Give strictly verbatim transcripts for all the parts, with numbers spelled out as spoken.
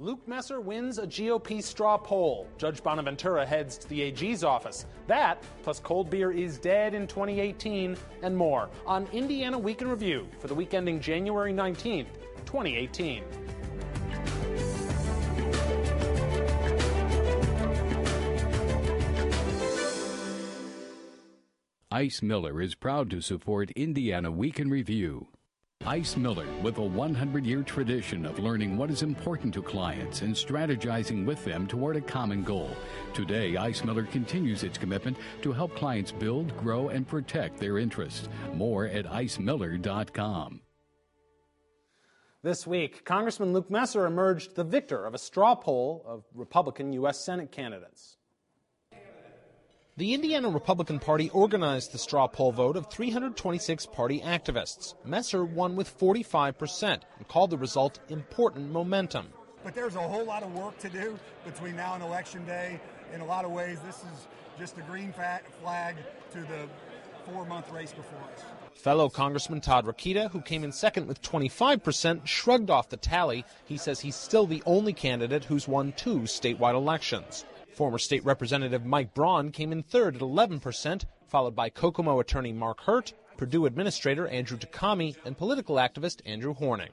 Luke Messer wins a G O P straw poll. Judge Bonaventura heads to the A G's office. That, plus cold beer is dead in twenty eighteen, and more on Indiana Week in Review for the week ending January nineteenth, twenty eighteen. Ice Miller is proud to support Indiana Week in Review. Ice Miller, with a one hundred year tradition of learning what is important to clients and strategizing with them toward a common goal. Today, Ice Miller continues its commitment to help clients build, grow, and protect their interests. More at ice miller dot com. This week, Congressman Luke Messer emerged the victor of a straw poll of Republican U S Senate candidates. The Indiana Republican Party organized the straw poll vote of three hundred twenty-six party activists. Messer won with forty-five percent and called the result important momentum. But there's a whole lot of work to do between now and Election Day. In a lot of ways, this is just a green flag to the four-month race before us. Fellow Congressman Todd Rokita, who came in second with twenty-five percent, shrugged off the tally. He says he's still the only candidate who's won two statewide elections. Former State Representative Mike Braun came in third at eleven percent, followed by Kokomo attorney Mark Hurt, Purdue Administrator Andrew Takami, and political activist Andrew Horning.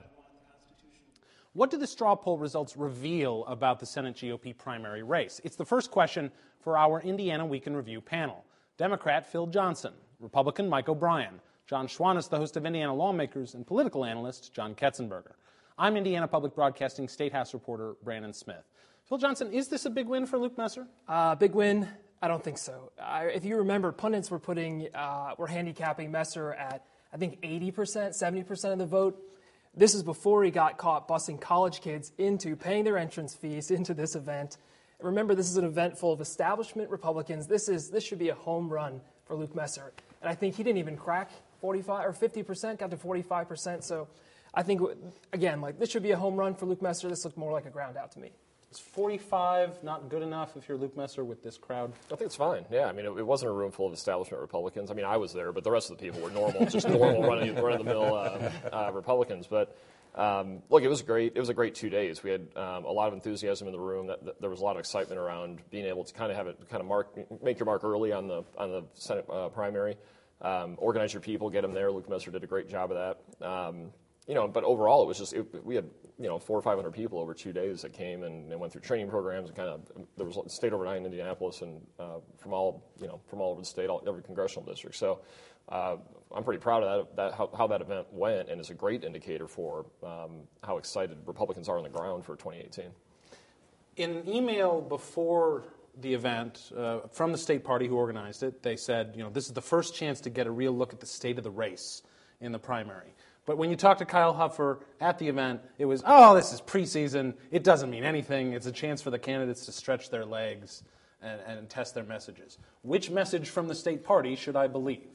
What do the straw poll results reveal about the Senate G O P primary race? It's the first question for our Indiana Week in Review panel. Democrat Phil Johnson, Republican Mike O'Brien, John Schwanitz, the host of Indiana Lawmakers, and political analyst John Ketzenberger. I'm Indiana Public Broadcasting State House reporter Brandon Smith. Phil Johnson, is this a big win for Luke Messer? Uh, big win? I don't think so. I, if you remember, pundits were putting, uh, were handicapping Messer at, I think, eighty percent, seventy percent of the vote. This is before he got caught busing college kids into paying their entrance fees into this event. Remember, this is an event full of establishment Republicans. This is this should be a home run for Luke Messer. And I think he didn't even crack forty-five or fifty percent, got to forty-five percent. So I think, again, like this should be a home run for Luke Messer. This looked more like a ground out to me. Is forty-five not good enough if you're Luke Messer with this crowd? I think it's fine. Yeah, I mean, it, it wasn't a room full of establishment Republicans. I mean, I was there, but the rest of the people were normal, just normal running, run-of-the-mill uh, uh, Republicans. But um, look, it was great. It was a great two days. We had um, a lot of enthusiasm in the room. That, that there was a lot of excitement around being able to kind of have it, kind of mark, make your mark early on the on the Senate uh, primary. Um, organize your people, get them there. Luke Messer did a great job of that. Um, You know, but overall, it was just, it, we had, you know, four or five hundred people over two days that came and, and went through training programs and kind of, there was stayed overnight in Indianapolis and uh, from all, you know, from all over the state, all, every congressional district. So uh, I'm pretty proud of that, that how, how that event went, and it's a great indicator for um, how excited Republicans are on the ground for twenty eighteen. In an email before the event uh, from the state party who organized it, they said, you know, this is the first chance to get a real look at the state of the race in the primary. But when you talk to Kyle Hupfer at the event, it was, oh, this is preseason. It doesn't mean anything. It's a chance for the candidates to stretch their legs and, and test their messages. Which message from the state party should I believe?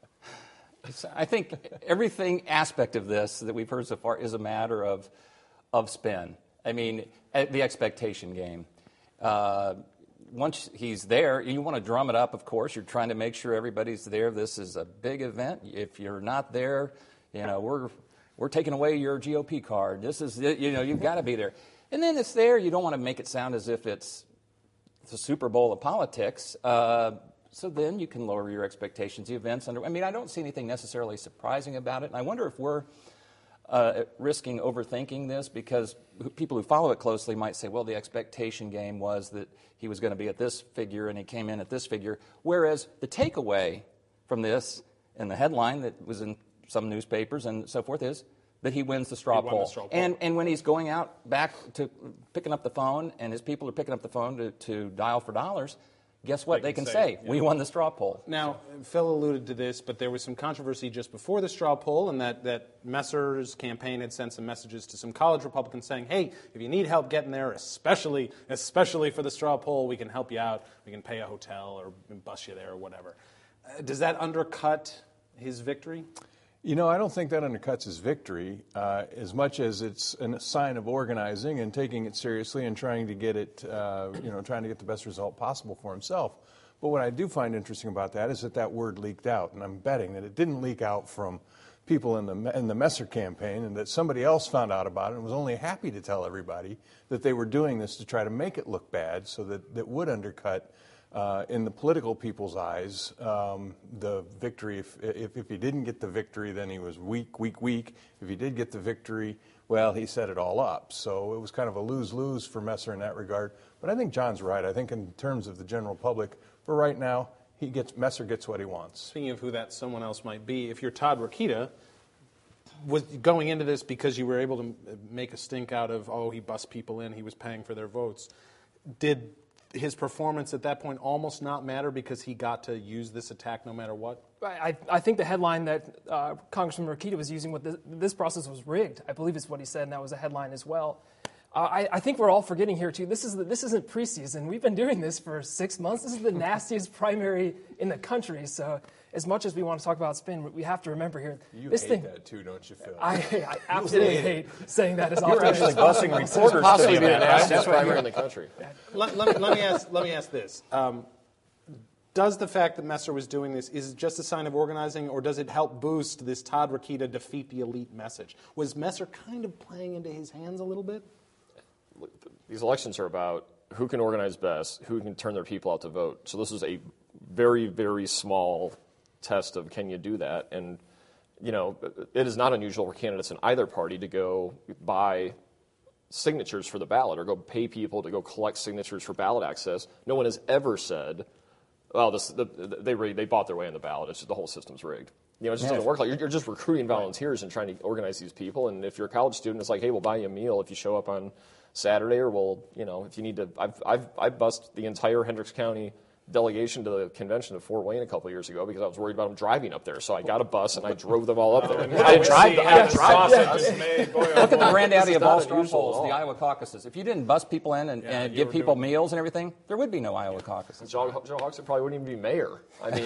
I think everything aspect of this that we've heard so far is a matter of, of spin. I mean, the expectation game. Uh, once he's there, you want to drum it up, of course. You're trying to make sure everybody's there. This is a big event. If you're not there, you know, we're we're taking away your G O P card. This is, you know, you've got to be there. And then it's there. You don't want to make it sound as if it's the Super Bowl of politics. Uh, so then you can lower your expectations. The events under. I mean, I don't see anything necessarily surprising about it. And I wonder if we're uh, risking overthinking this, because people who follow it closely might say, well, the expectation game was that he was going to be at this figure and he came in at this figure. Whereas the takeaway from this and the headline that was in some newspapers and so forth is that he wins the straw poll. The straw poll. And and when he's going out back to picking up the phone and his people are picking up the phone to, to dial for dollars, guess what? They, they can, can say, say yeah. we won the straw poll. Now, Phil alluded to this, but there was some controversy just before the straw poll, and that, that Messer's campaign had sent some messages to some college Republicans saying, hey, if you need help getting there, especially especially for the straw poll, we can help you out. We can pay a hotel or bus you there or whatever. Uh, does that undercut his victory? You know, I don't think that undercuts his victory uh, as much as it's a sign of organizing and taking it seriously and trying to get it, uh, you know, trying to get the best result possible for himself. But what I do find interesting about that is that that word leaked out, and I'm betting that it didn't leak out from people in the in the Messer campaign, and that somebody else found out about it and was only happy to tell everybody that they were doing this to try to make it look bad, so that that would undercut, uh, in the political people's eyes, um, the victory. If, if if he didn't get the victory, then he was weak, weak, weak. If he did get the victory, well, he set it all up. So it was kind of a lose-lose for Messer in that regard. But I think John's right. I think in terms of the general public, for right now, he gets Messer gets what he wants. Speaking of who that someone else might be, if you're Todd Rokita, was going into this because you were able to make a stink out of, oh, he bussed people in, he was paying for their votes, did his performance at that point almost not matter because he got to use this attack no matter what? I, I think the headline that uh, Congressman Rokita was using with this, this process was rigged. I believe is what he said, and that was a headline as well. Uh, I, I think we're all forgetting here, too, this, is the, this isn't preseason. We've been doing this for six months. This is the nastiest primary in the country. So as much as we want to talk about spin, we have to remember here. You this hate thing, that, too, don't you, Phil? I, I absolutely hate saying that as often You're as actually possible. busing reporters Possibly today, be the man, right? nastiest That's what primary you're- in the country. let, let, me, let, me ask, let me ask this. Um, does the fact that Messer was doing this, is it just a sign of organizing, or does it help boost this Todd Rokita defeat the elite message? Was Messer kind of playing into his hands a little bit? These elections are about who can organize best, who can turn their people out to vote. So this is a very, very small test of can you do that. And, you know, it is not unusual for candidates in either party to go buy signatures for the ballot or go pay people to go collect signatures for ballot access. No one has ever said, well, this, the, they they bought their way on the ballot. It's just the whole system's rigged. You know, it just doesn't work like you're, you're just recruiting volunteers and trying to organize these people. And if you're a college student, it's like, hey, we'll buy you a meal if you show up on Saturday, or we'll, you know, if you need to. I've I've I bussed the entire Hendricks County delegation to the convention of Fort Wayne a couple of years ago because I was worried about them driving up there. So I got a bus and I drove them all up there. I didn't drive. I didn't drive. Sausage. Look at the granddaddy of all not straw unusual at polls, all. the Iowa caucuses. If you didn't bus people in and, and give people meals and everything, there would be no Iowa caucuses. Joe, Joe Hoxton probably wouldn't even be mayor. I mean,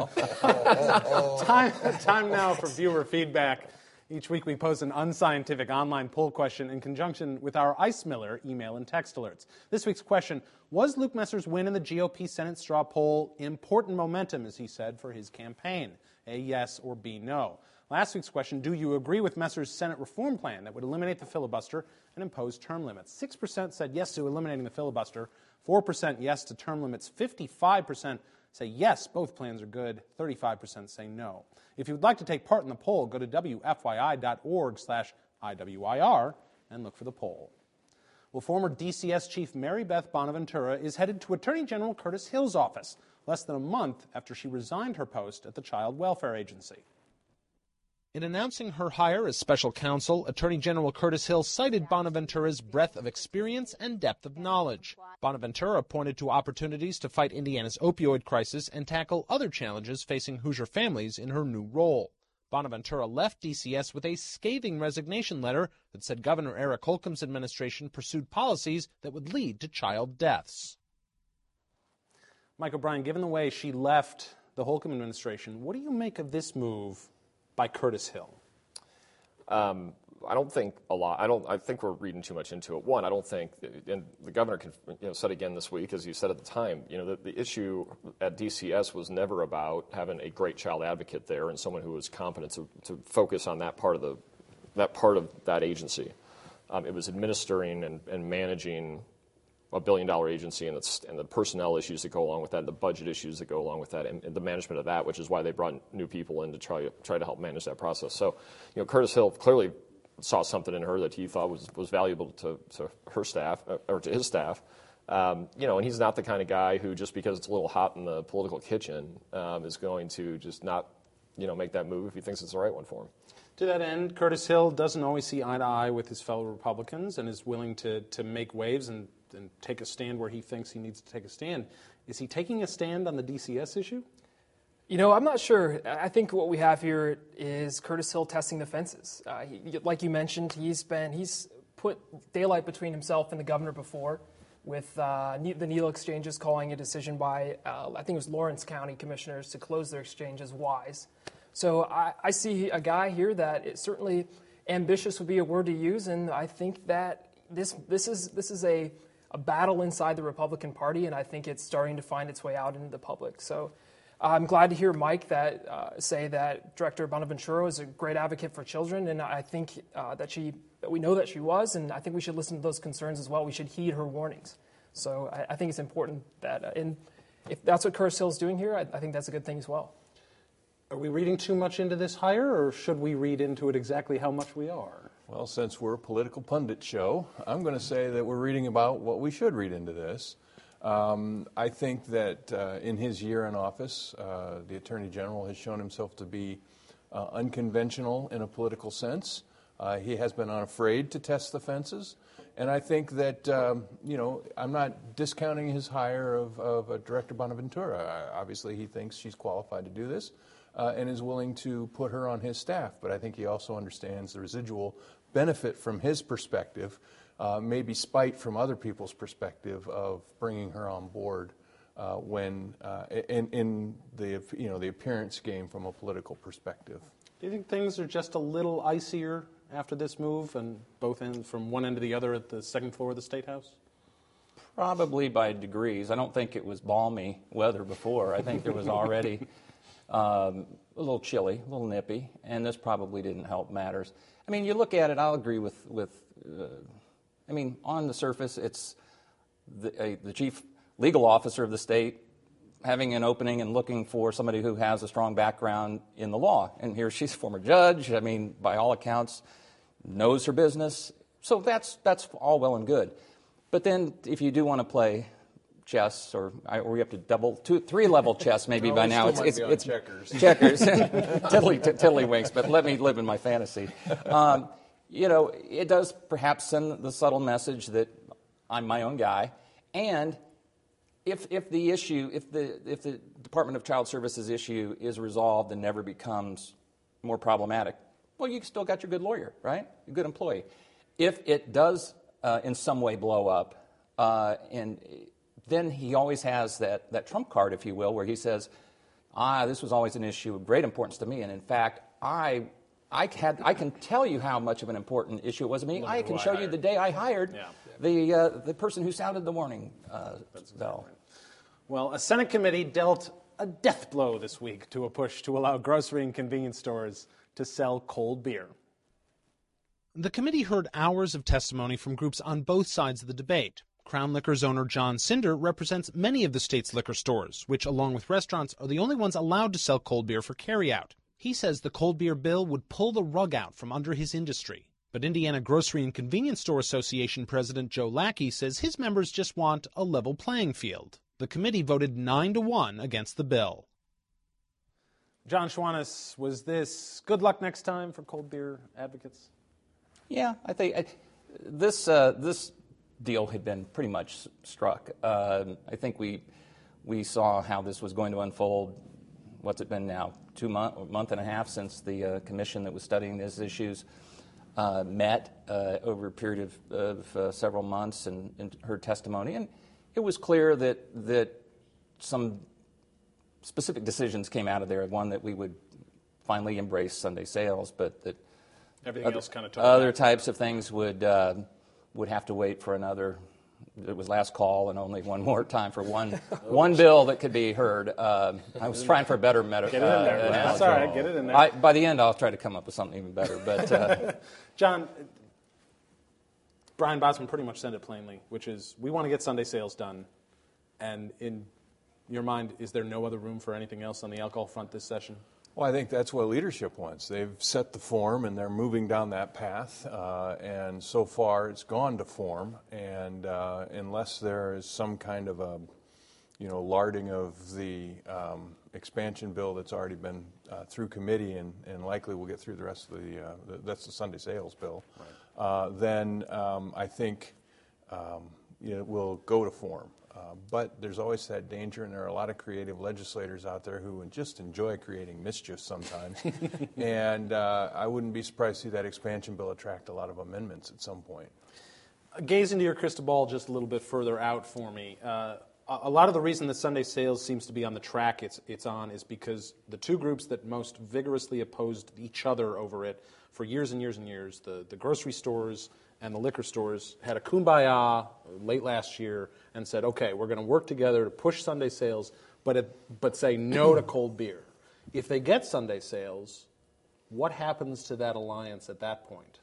Time, time now for viewer feedback. Each week we pose an unscientific online poll question in conjunction with our Ice Miller email and text alerts. This week's question, was Luke Messer's win in the G O P Senate straw poll important momentum, as he said, for his campaign? A, yes, or B, no. Last week's question, do you agree with Messer's Senate reform plan that would eliminate the filibuster and impose term limits? six percent said yes to eliminating the filibuster, four percent yes to term limits, fifty-five percent say yes, both plans are good, thirty-five percent say no. If you would like to take part in the poll, go to W F Y I dot org slash I W I R and look for the poll. Well, former D C S Chief Mary Beth Bonaventura is headed to Attorney General Curtis Hill's office less than a month after she resigned her post at the Child Welfare Agency. In announcing her hire as special counsel, Attorney General Curtis Hill cited Bonaventura's breadth of experience and depth of knowledge. Bonaventura pointed to opportunities to fight Indiana's opioid crisis and tackle other challenges facing Hoosier families in her new role. Bonaventura left D C S with a scathing resignation letter that said Governor Eric Holcomb's administration pursued policies that would lead to child deaths. Mike O'Brien, given the way she left the Holcomb administration, what do you make of this move by Curtis Hill? Um, I don't think a lot. I don't. I think we're reading too much into it. One, I don't think, and the governor can, you know, said again this week, as you said at the time, you know, the, the issue at D C S was never about having a great child advocate there and someone who was competent to, to focus on that part of the that part of that agency. Um, it was administering and, and managing a billion-dollar agency and, it's, and the personnel issues that go along with that, and the budget issues that go along with that, and, and the management of that, which is why they brought new people in to try try to help manage that process. So, you know, Curtis Hill clearly saw something in her that he thought was, was valuable to, to her staff, or to his staff. Um, you know, and he's not the kind of guy who, just because it's a little hot in the political kitchen, um, is going to just not, you know, make that move if he thinks it's the right one for him. To that end, Curtis Hill doesn't always see eye to eye with his fellow Republicans and is willing to, to make waves and, and take a stand where he thinks he needs to take a stand. Is he taking a stand on the D C S issue? You know, I'm not sure. I think what we have here is Curtis Hill testing the fences. Uh, he, like you mentioned, he's been he's put daylight between himself and the governor before, with uh, the needle exchanges calling a decision by uh, I think it was Lawrence County commissioners to close their exchanges wise. So I, I see a guy here that is certainly ambitious would be a word to use, and I think that this this is this is a a battle inside the Republican Party, and I think it's starting to find its way out into the public. So. I'm glad to hear Mike that uh, say that Director Bonaventura is a great advocate for children, and I think uh, that she, that we know that she was, and I think we should listen to those concerns as well. We should heed her warnings. So I, I think it's important that, uh, and if that's what Curtis Hill is doing here, I, I think that's a good thing as well. Are we reading too much into this hire, or should we read into it exactly how much we are? Well, since we're a political pundit show, I'm going to say that we're reading about what we should read into this. Um, I think that uh, in his year in office, uh, the Attorney General has shown himself to be uh, unconventional in a political sense. Uh, he has been unafraid to test the fences. And I think that, um, you know, I'm not discounting his hire of, of uh, Director Bonaventura. I, obviously, he thinks she's qualified to do this uh, and is willing to put her on his staff. But I think he also understands the residual benefit from his perspective, uh, maybe spite from other people's perspective of bringing her on board uh, when uh, in, in the you know the appearance game from a political perspective. Do you think things are just a little icier after this move, and both ends from one end to the other at the second floor of the State House? Probably by degrees. I don't think it was balmy weather before. I think there was already um, a little chilly, a little nippy, and this probably didn't help matters. I mean, you look at it, I'll agree with, with uh, I mean, on the surface, it's the, uh, the chief legal officer of the state having an opening and looking for somebody who has a strong background in the law. And here she's a former judge, I mean, by all accounts, knows her business. So that's that's all well and good. But then if you do want to play chess, or or we have to double, two, three-level chess maybe No, by we now. still It's might it's, be on it's checkers. checkers, tiddly, t- tiddlywinks, but let me live in my fantasy. Um, you know, it does perhaps send the subtle message that I'm my own guy, and if if the issue, if the if the Department of Child Services issue is resolved and never becomes more problematic, well, you still got your good lawyer, right? A good employee. If it does uh, in some way blow up, uh, and then he always has that, that trump card, if you will, where he says, ah, this was always an issue of great importance to me, and in fact, I I, had, I can tell you how much of an important issue it was to me. I can show you the day I hired yeah. the uh, the person who sounded the warning uh, bell. Well, a Senate committee dealt a death blow this week to a push to allow grocery and convenience stores to sell cold beer. The committee heard hours of testimony from groups on both sides of the debate. Crown Liquor's owner John Cinder represents many of the state's liquor stores, which, along with restaurants, are the only ones allowed to sell cold beer for carryout. He says the cold beer bill would pull the rug out from under his industry. But Indiana Grocery and Convenience Store Association President Joe Lackey says his members just want a level playing field. The committee voted nine to one against the bill. John Schwannis, was this good luck next time for cold beer advocates? Yeah, I think I, this uh, this deal had been pretty much struck. Uh, I think we we saw how this was going to unfold. What's it been now? Two month, month and a half since the uh, commission that was studying these issues uh, met uh, over a period of, of uh, several months and, and heard testimony, and it was clear that that some specific decisions came out of there. One, that we would finally embrace Sunday sales, but that everything other, else kind of other types of things would uh, would have to wait for another. It was last call and only one more time for one one bill that could be heard. Uh, I was trying for a better metaphor. Get it in there. Uh, That's all right. Get it in there. I, by the end, I'll try to come up with something even better. But uh, John, Brian Bosman pretty much said it plainly, which is we want to get Sunday sales done. And in your mind, is there no other room for anything else on the alcohol front this session? Well, I think that's what leadership wants. They've set the form, and they're moving down that path. Uh, and so far, it's gone to form. And uh, unless there is some kind of a, you know, larding of the um, expansion bill that's already been uh, through committee and, and likely will get through the rest of the, uh, the that's the Sunday sales bill, right. uh, then um, I think um, it will go to form. Uh, but there's always that danger, and there are a lot of creative legislators out there who just enjoy creating mischief sometimes. and uh, I wouldn't be surprised to see that expansion bill attract a lot of amendments at some point. Gaze into your crystal ball just a little bit further out for me. Uh, a lot of the reason that Sunday sales seems to be on the track it's, it's on is because the two groups that most vigorously opposed each other over it for years and years and years, the, the grocery stores and the liquor stores had a kumbaya late last year and said, okay, we're going to work together to push Sunday sales, but it, but say no to cold beer. If they get Sunday sales, what happens to that alliance at that point?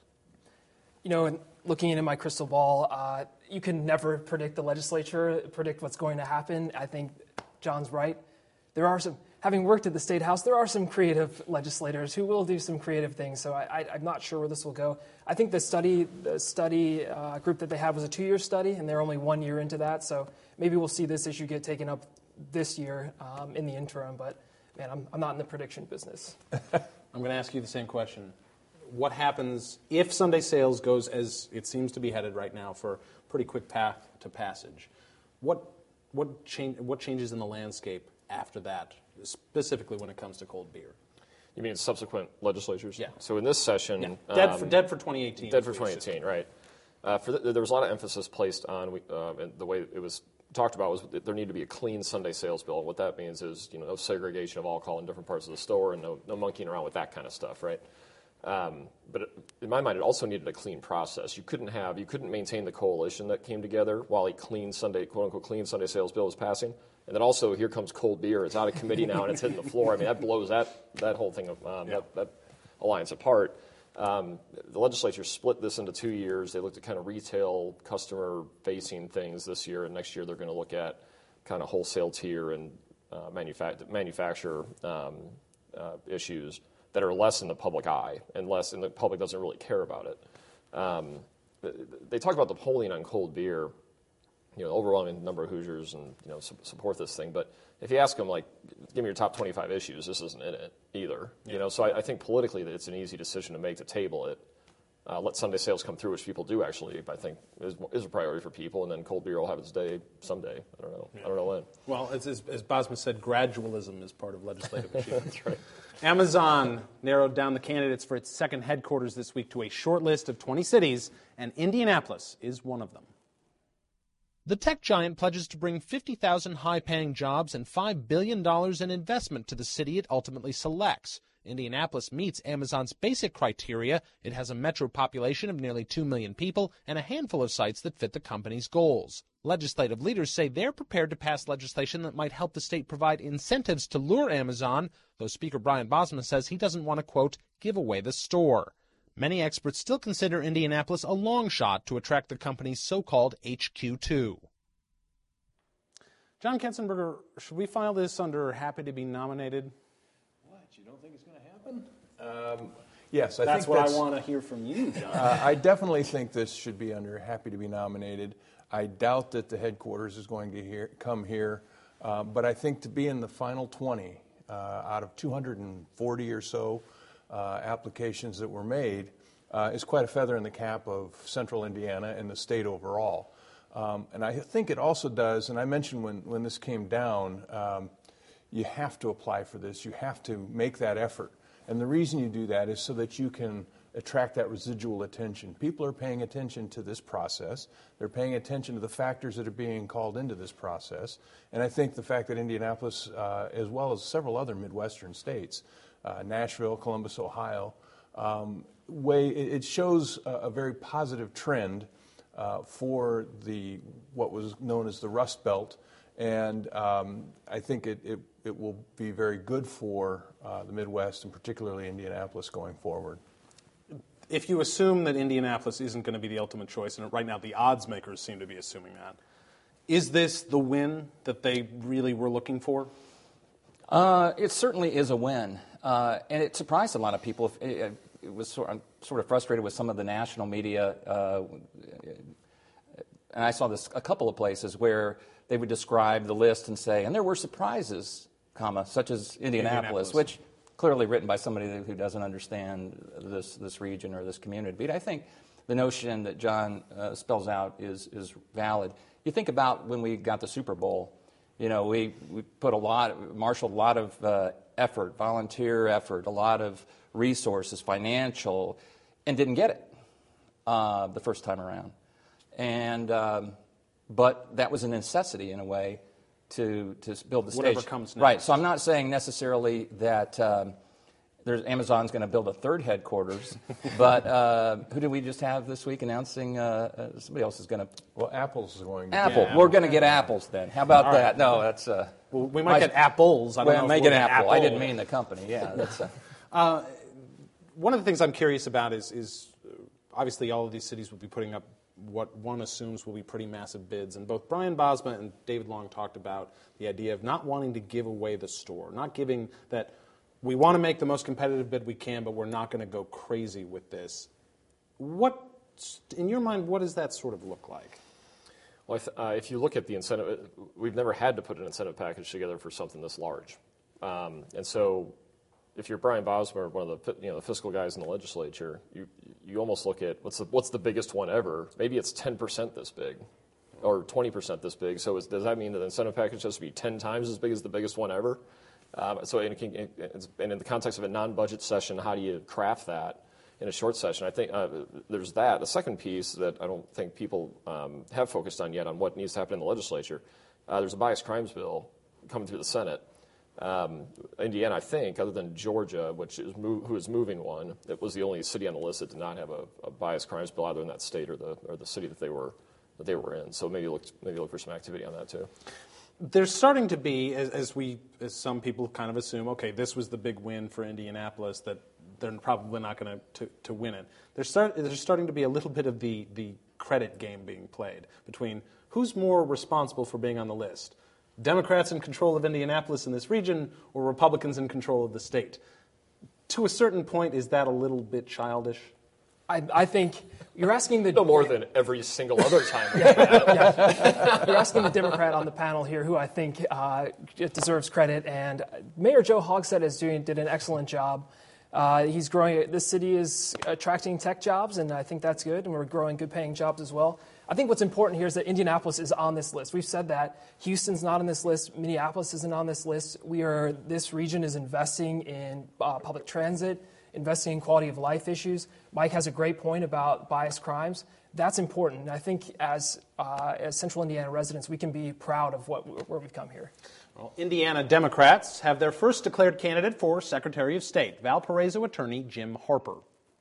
You know, looking into my crystal ball, uh, you can never predict the legislature, predict what's going to happen. I think John's right. There are some, having worked at the State House, there are some creative legislators who will do some creative things. So I, I, I'm not sure where this will go. I think the study, the study uh, group that they had was a two-year study, and they're only one year into that. So maybe we'll see this issue get taken up this year um, in the interim. But man, I'm, I'm not in the prediction business. I'm going to ask you the same question. What happens if Sunday sales goes as it seems to be headed right now for a pretty quick path to passage? What what change what changes in the landscape after that, specifically when it comes to cold beer? You mean subsequent legislatures? Yeah. So in this session, yeah. dead um, for dead for twenty eighteen. Dead for twenty eighteen, right? Uh, for the, there was a lot of emphasis placed on, uh, and the way it was talked about was that there needed to be a clean Sunday sales bill. And what that means is, you know, no segregation of alcohol in different parts of the store, and no no monkeying around with that kind of stuff, right? Um, but it, in my mind, it also needed a clean process. You couldn't have, you couldn't maintain the coalition that came together while a clean Sunday, quote unquote, clean Sunday sales bill was passing. And then also, here comes cold beer. It's out of committee now and it's hitting the floor. I mean, that blows that that whole thing, um, yeah. that, that alliance apart. Um, the legislature split this into two years. They looked at kind of retail, customer-facing things this year, and next year they're going to look at kind of wholesale tier and uh, manufact- manufacturer um, uh, issues that are less in the public eye and less, and the public doesn't really care about it. Um, they talk about the polling on cold beer. You know, overwhelming number of Hoosiers and you know su- support this thing. But if you ask them, like, give me your top twenty-five issues, this isn't in it either. Yeah. You know, so I, I think politically that it's an easy decision to make to table it. Uh, let Sunday sales come through, which people do actually, I think, is, is a priority for people, and then cold beer will have its day someday. I don't know. Yeah. I don't know when. Well, as, as, as Bosma said, gradualism is part of legislative achievement. That's right. Amazon narrowed down the candidates for its second headquarters this week to a short list of twenty cities, and Indianapolis is one of them. The tech giant pledges to bring fifty thousand high-paying jobs and five billion dollars in investment to the city it ultimately selects. Indianapolis meets Amazon's basic criteria. It has a metro population of nearly two million people and a handful of sites that fit the company's goals. Legislative leaders say they're prepared to pass legislation that might help the state provide incentives to lure Amazon, though Speaker Brian Bosma says he doesn't want to, quote, give away the store. Many experts still consider Indianapolis a long shot to attract the company's so-called H Q two. John Ketzenberger, should we file this under happy to be nominated? What, you don't think it's going to happen? Um, yes, I that's think what that's I want to hear from you, John. uh, I definitely think this should be under happy to be nominated. I doubt that the headquarters is going to hear, come here, uh, but I think to be in the final twenty uh, out of two hundred forty or so uh, applications that were made uh, is quite a feather in the cap of central Indiana and the state overall. Um, and I think it also does, and I mentioned when, when this came down, um, you have to apply for this. You have to make that effort. And the reason you do that is so that you can attract that residual attention. People are paying attention to this process. They're paying attention to the factors that are being called into this process. And I think the fact that Indianapolis, uh, as well as several other Midwestern states, uh, Nashville, Columbus, Ohio, um, way, it shows a, a very positive trend Uh, for the what was known as the Rust Belt, and um, I think it, it, it will be very good for uh, the Midwest and particularly Indianapolis going forward. If you assume that Indianapolis isn't going to be the ultimate choice, and right now the odds makers seem to be assuming that, is this the win that they really were looking for? Uh, it certainly is a win, uh, and it surprised a lot of people. It, it was sort of, sort of frustrated with some of the national media. Uh, And I saw this a couple of places where they would describe the list and say, and there were surprises, comma, such as Indianapolis, Indianapolis. which clearly written by somebody who doesn't understand this this region or this community. But I think the notion that John uh, spells out is is valid. You think about when we got the Super Bowl, you know, we, we put a lot, marshaled a lot of uh, effort, volunteer effort, a lot of resources, financial, and didn't get it uh, the first time around. And um, but that was a necessity in a way to to build the stage. Whatever comes next. Right. So I'm not saying necessarily that um, there's Amazon's going to build a third headquarters. But uh, who did we just have this week announcing uh, uh, somebody else is going to? Well, Apple's going to Apple. get We're going to get apples then. How about All that? right. No, that's. Uh, Well, we might my- get apples. I don't well, know if make we'll an get apple. I didn't apple. mean the company. Yeah, that's. Uh, Uh, one of the things I'm curious about is, is uh, obviously all of these cities will be putting up what one assumes will be pretty massive bids. And both Brian Bosma and David Long talked about the idea of not wanting to give away the store, not giving that we want to make the most competitive bid we can, but we're not going to go crazy with this. What, in your mind, what does that sort of look like? Well, if, uh, if you look at the incentive, we've never had to put an incentive package together for something this large. Um, and so if you're Brian Bosma or one of the you know the fiscal guys in the legislature, you you almost look at what's the what's the biggest one ever? Maybe it's ten percent this big, or twenty percent this big. So is, does that mean that the incentive package has to be ten times as big as the biggest one ever? Um, so in, in, and in the context of a non-budget session, how do you craft that in a short session? I think uh, there's that. The second piece that I don't think people um, have focused on yet on what needs to happen in the legislature. Uh, there's a bias crimes bill coming through the Senate. Um, Indiana, I think, other than Georgia, which is move, who is moving one, it was the only city on the list that did not have a, a bias crimes bill, either in that state or the or the city that they were that they were in. So maybe look maybe look for some activity on that too. There's starting to be, as, as we, as some people kind of assume, okay, this was the big win for Indianapolis, that they're probably not going to to win it. There's start, there's starting to be a little bit of the the credit game being played between who's more responsible for being on the list. Democrats in control of Indianapolis in this region, or Republicans in control of the state. To a certain point, is that a little bit childish? I, I think you're asking the No more than every single other time. yeah. You're asking the Democrat on the panel here, who I think uh, deserves credit. And Mayor Joe Hogsett is doing did an excellent job. Uh, he's growing. This city is attracting tech jobs, and I think that's good. And we're growing good-paying jobs as well. I think what's important here is that Indianapolis is on this list. We've said that. Houston's not on this list. Minneapolis isn't on this list. We are. This region is investing in uh, public transit, investing in quality of life issues. Mike has a great point about bias crimes. That's important. And I think as uh, as Central Indiana residents, we can be proud of what where we've come here. Well, Indiana Democrats have their first declared candidate for Secretary of State, Valparaiso attorney Jim Harper.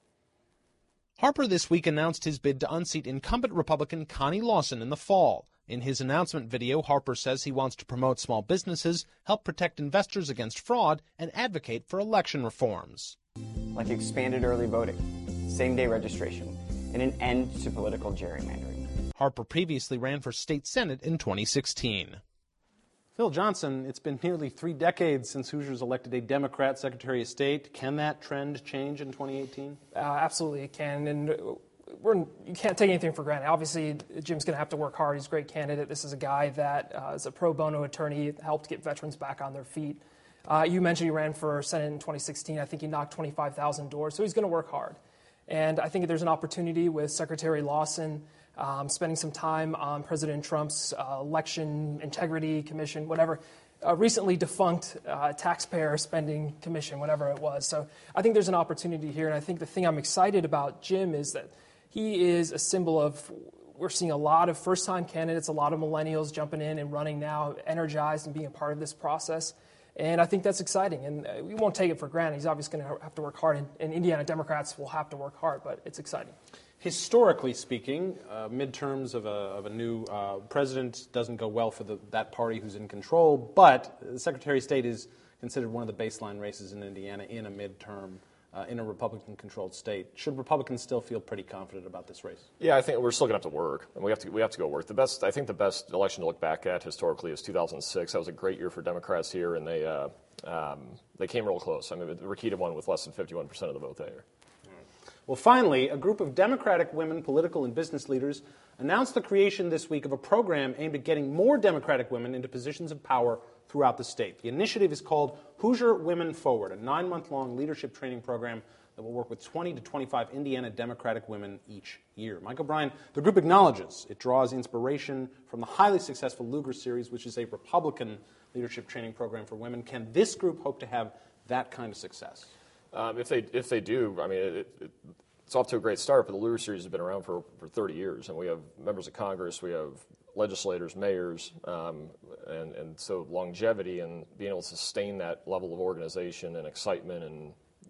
Harper this week announced his bid to unseat incumbent Republican Connie Lawson in the fall. In his announcement video, Harper says he wants to promote small businesses, help protect investors against fraud, and advocate for election reforms. Like expanded early voting, same-day registration, and an end to political gerrymandering. Harper previously ran for state senate in twenty sixteen. Phil Johnson, it's been nearly three decades since Hoosiers elected a Democrat Secretary of State. Can that trend change in twenty eighteen? Uh, absolutely, it can. And we're, you can't take anything for granted. Obviously, Jim's going to have to work hard. He's a great candidate. This is a guy that uh, is a pro bono attorney, helped get veterans back on their feet. Uh, you mentioned he ran for Senate in twenty sixteen. I think he knocked twenty-five thousand doors, so he's going to work hard. And I think there's an opportunity with Secretary Lawson um, spending some time on President Trump's uh, election integrity commission, whatever, uh, recently defunct uh, taxpayer spending commission, whatever it was. So I think there's an opportunity here. And I think the thing I'm excited about Jim is that he is a symbol of, we're seeing a lot of first-time candidates, a lot of millennials jumping in and running now, energized and being a part of this process. And I think that's exciting, and we won't take it for granted. He's obviously going to have to work hard, and, and Indiana Democrats will have to work hard, but it's exciting. Historically speaking, uh, midterms of a, of a new uh, president doesn't go well for the, that party who's in control, but the Secretary of State is considered one of the baseline races in Indiana in a midterm uh, in a Republican-controlled state. Should Republicans still feel pretty confident about this race? Yeah, I think we're still going to have to work, and we have to we have to go work. The best, I think, the best election to look back at historically is two thousand six. That was a great year for Democrats here, and they uh, um, they came real close. I mean, Rokita won with less than fifty-one percent of the vote that year. Well, finally, a group of Democratic women political and business leaders announced the creation this week of a program aimed at getting more Democratic women into positions of power throughout the state. The initiative is called Hoosier Women Forward, a nine-month-long leadership training program that will work with twenty to twenty-five Indiana Democratic women each year. Mike O'Brien, the group acknowledges it draws inspiration from the highly successful Lugar Series, which is a Republican leadership training program for women. Can this group hope to have that kind of success? Um, if they if they do, I mean, it, it, it's off to a great start. But the Lugar Series has been around for, for thirty years, and we have members of Congress, we have legislators, mayors, um, and and so longevity and being able to sustain that level of organization and excitement and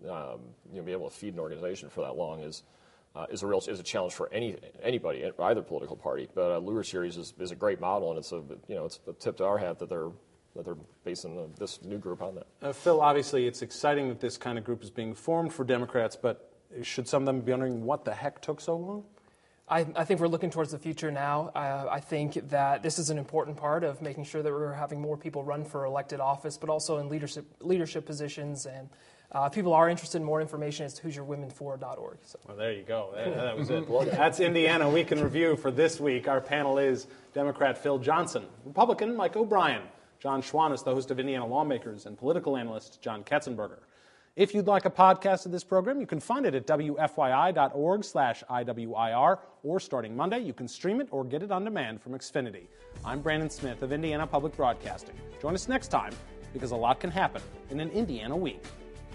um, you know, be able to feed an organization for that long is uh, is a real is a challenge for any anybody, either political party. But uh, Lugar Series is, is a great model, and it's a you know it's a tip to our hat that they're that they're basing the, this new group on that. Uh, Phil, obviously, it's exciting that this kind of group is being formed for Democrats, but should some of them be wondering what the heck took so long? I, I think we're looking towards the future now. Uh, I think that this is an important part of making sure that we're having more people run for elected office, but also in leadership leadership positions. And uh, if people are interested in more information, it's who's your women for dot org. So. Well, there you go. That, that was it. That's Indiana Week in Review for this week. Our panel is Democrat Phil Johnson, Republican Mike O'Brien, John Schwantes, the host of Indiana Lawmakers, and political analyst John Ketzenberger. If you'd like a podcast of this program, you can find it at W F Y I dot org slash I W I R, or starting Monday, you can stream it or get it on demand from Xfinity. I'm Brandon Smith of Indiana Public Broadcasting. Join us next time, because a lot can happen in an Indiana week.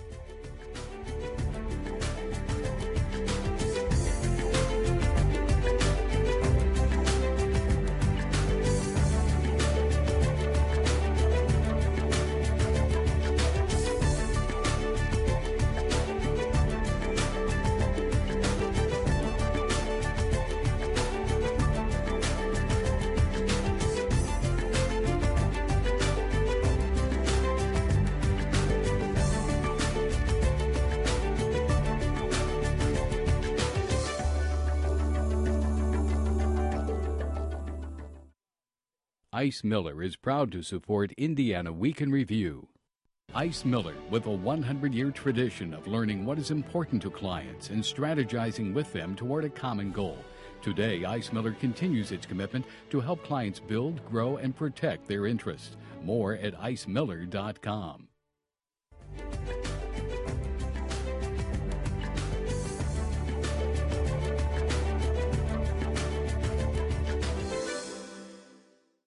Ice Miller is proud to support Indiana Week in Review. Ice Miller, with a one hundred year tradition of learning what is important to clients and strategizing with them toward a common goal. Today, Ice Miller continues its commitment to help clients build, grow, and protect their interests. More at ice miller dot com.